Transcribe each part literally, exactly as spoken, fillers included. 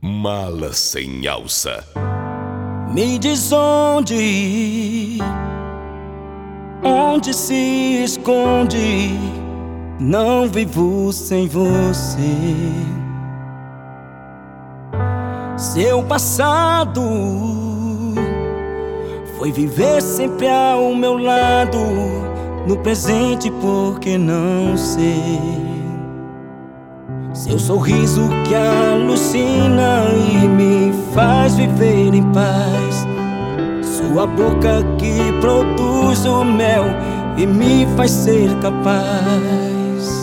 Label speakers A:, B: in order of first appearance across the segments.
A: Mala sem alça.
B: Me diz onde, onde se esconde. Não vivo sem você. Seu passado foi viver sempre ao meu lado. No presente, porque não sei. Seu sorriso que alucina e me faz viver em paz. Sua boca que produz o mel e me faz ser capaz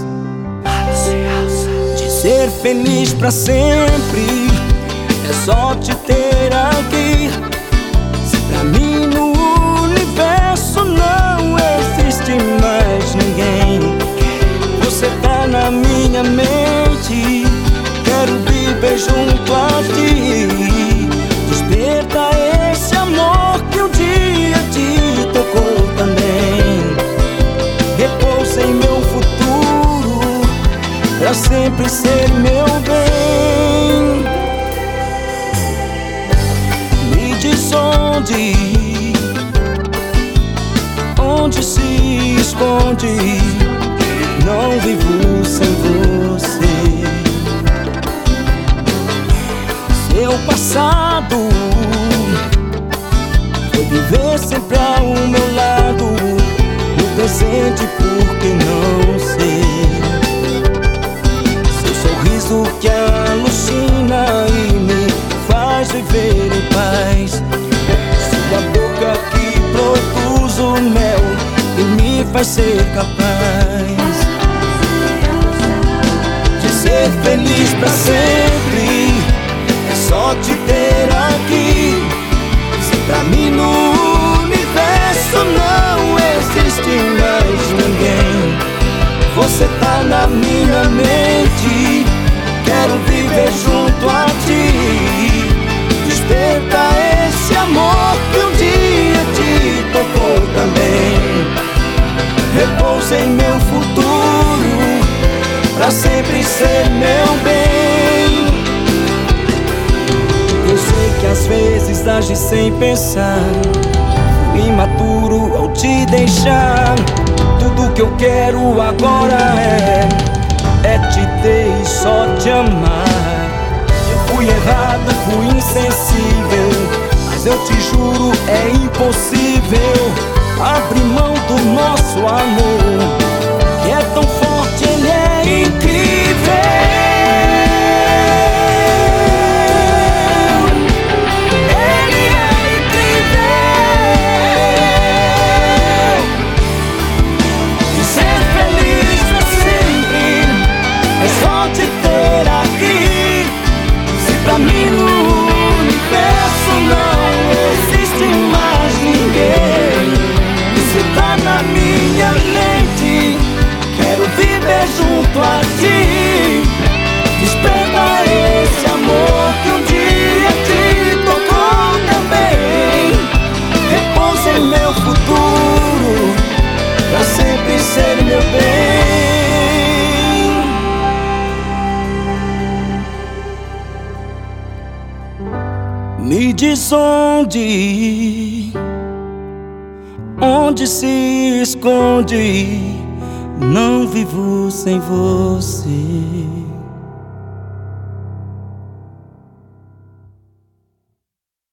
B: de ser feliz pra sempre. É só te ter aqui. Se pra mim no universo não existe mais ninguém, você tá na minha mente. Quero viver junto a ti. Desperta esse amor que um dia te tocou também. Repousa em meu futuro, pra sempre ser meu bem. Me diz onde, onde se esconde. Não vivo sem você. Seu passado foi viver sempre ao meu lado. No presente, porque não sei. Seu sorriso que alucina e me faz viver em paz. Sua boca que produz o mel e me faz ser capaz de ser feliz pra sempre. É só te ter aqui. Se pra mim no universo não existe mais ninguém, você tá na minha mente. Quero viver junto a ti. Desperta esse amor que um dia te tocou também. Repousa em meu futuro, pra sempre ser meu bem. Eu sei que às vezes agi sem pensar. Fui imaturo ao te deixar. Tudo que eu quero agora é É te ter e só te amar. Eu fui errado, fui insensível, mas eu te juro é impossível abrir mão do nosso amor, que é tão forte, ele é incrível. Ele é incrível. E ser feliz pra sempre é só te ter aqui. Se pra mim no universo não existe mais ninguém, você tá na minha mente. Quero viver junto a ti. Desperta esse amor que um dia te tocou também. Repousa em meu futuro, pra sempre ser meu bem. Me diz onde, onde se esconde. Não vivo sem você.